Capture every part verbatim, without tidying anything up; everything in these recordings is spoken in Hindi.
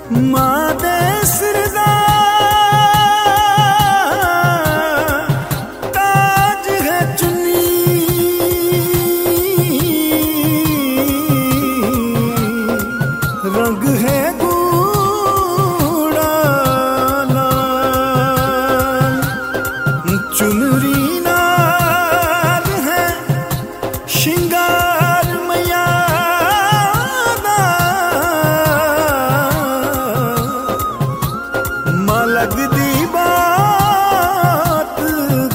मां दे सिर दा ताज है चुन्नी, रंग है गूढ़ा लाल, चुनरी नाल है शिंगार मैया दा, मां लगदी बात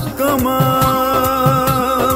कमाल।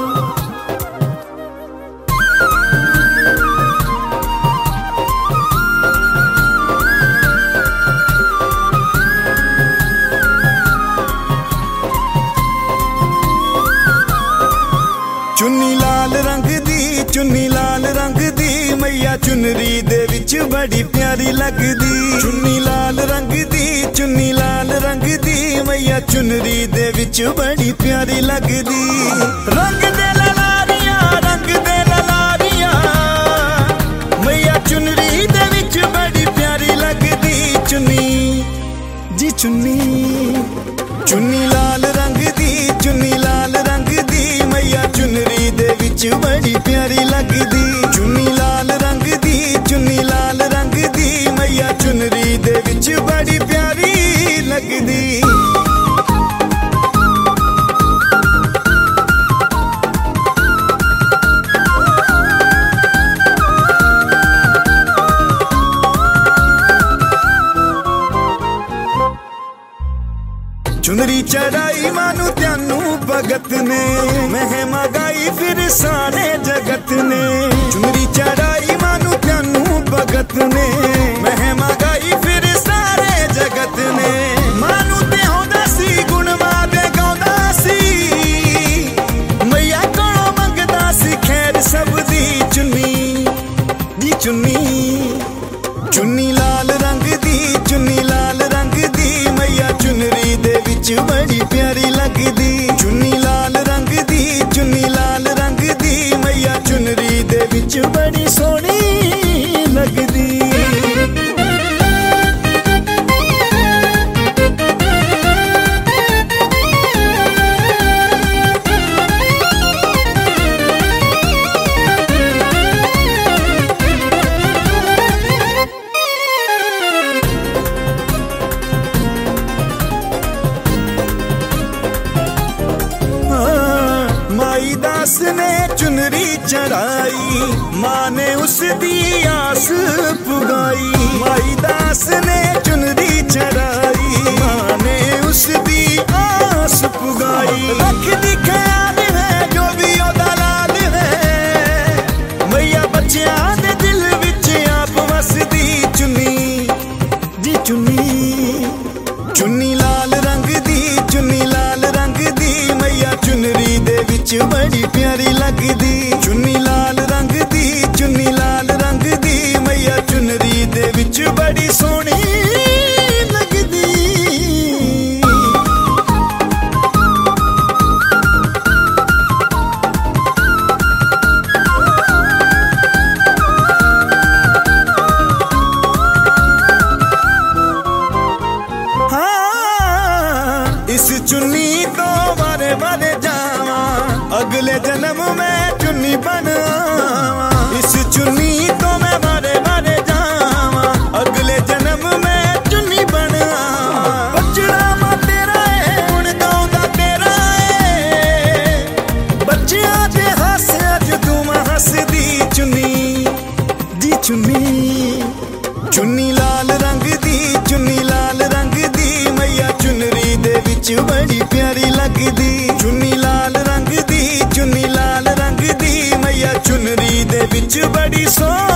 चुन्नी लाल रंग दी, चुन्नी लाल रंग दी मैया चुनरी दे विच बड़ी प्यारी लगदी। चुन्नी लाल रंग दी, चुन्नी लाल रंग दी मैया चुनरी दे विच बड़ी प्यारी लगदी। रंग दे ललारियां, रंग दे ललारियां मैया चुनरी दे विच बड़ी प्यारी लगदी। चुन्नी जी चुन्नी, चुन्नी लाल रंग दी, चुन्नी लाल रंग दी मैया चुनरी दे विच बड़ी प्यारी लगदी। चुन्नी लाल रंग दी, चुन्नी लाल रंग दी मैया चुनरी दे विच बड़ी प्यारी लगदी। चुनरी चढ़ाई मानू त्यानू भगत ने, महिमा गाई फिर सारे जगत ने। चुनरी चढ़ाई मानू त्यानू भगत ने, महिमा गाई फिर सारे जगत ने। मानू ते होंदा सी गुण मादे गाउंदा सी, मैया कोलों मंगदा सी खैर सब दी। चुन्नी दी चुन्नी, चुन्नी लाल रंग दी, चुन्नी लाल रंग दी मैया चुनरी दे विच बड़ी प्यारी लगदी। चुन्नी लाल रंग दी, चुन्नी लाल रंग दी मैया चुनरी दे विच बड़ी सोहनी लगदी। माई दास ने चुनरी चढ़ाई, माँ ने उसदी आस पुगाई। माई दास ने चुनरी चढ़ाई, माँ ने उसदी आस पुगाई। रख दी ख्याल है जो भी ओदा लाल है, मैया बच्चियां दे दिल विच आप वसदी। चुन्नी जी चुन्नी, चुन्नी लाल रंग दी, चुन्नी लाल रंग दी मैया चुनरी दे विच बड़ी प्यारी लगदी। चुन्नी लाल रंग दी, चुन्नी लाल रंग दी मैया चुनरी दे विच बड़ी सोहनी लगदी। इस चुन्नी तो बारे बारे जावा, अगले जन्म में चुन्नी बन आवा। इस चुन्नी तो मैं बारे बारे जावा, अगले जन्म में चुन्नी बन आवा। बचड़ा मां तेरा है हुण गाउंदा तेरा है, बच्चियां दे हास्या च तू हसदी। चुन्नी जी चुन्नी, चुन्नी लाल रंग दी, चुन्नी लाल रंग दी मैया चुनरी दे विच बड़ी प्यारी लगदी। चुन्नी लाल रंग दी, चुन्नी लाल रंग दी मैया चुनरी दे विच बड़ी सो